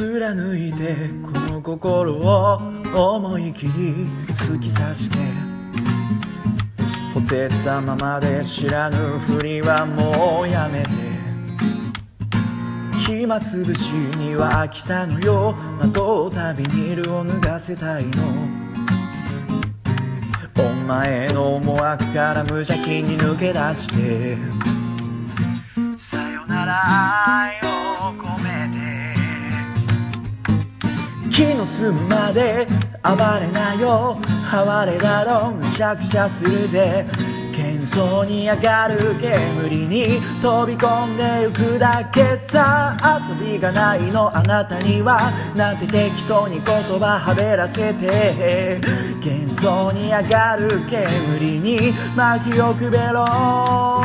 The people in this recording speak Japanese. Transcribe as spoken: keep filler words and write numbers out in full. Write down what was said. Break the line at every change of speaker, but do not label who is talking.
貫いてこの心を思い切り突き刺して、ほてったままで知らぬふりはもうやめて、暇つぶしには飽きたのよ。まとうたびに色を脱がせたいの。お前の思惑から無邪気に抜け出して、さよなら愛を込めて、気の済むまで暴れなよ。哀れだろむしゃくしゃするぜ。喧騒に上がる煙に飛び込んでゆくだけさ。遊びがないのあなたには、なんて適当に言葉はべらせて。幻想に上がる煙に巻きをくべろ。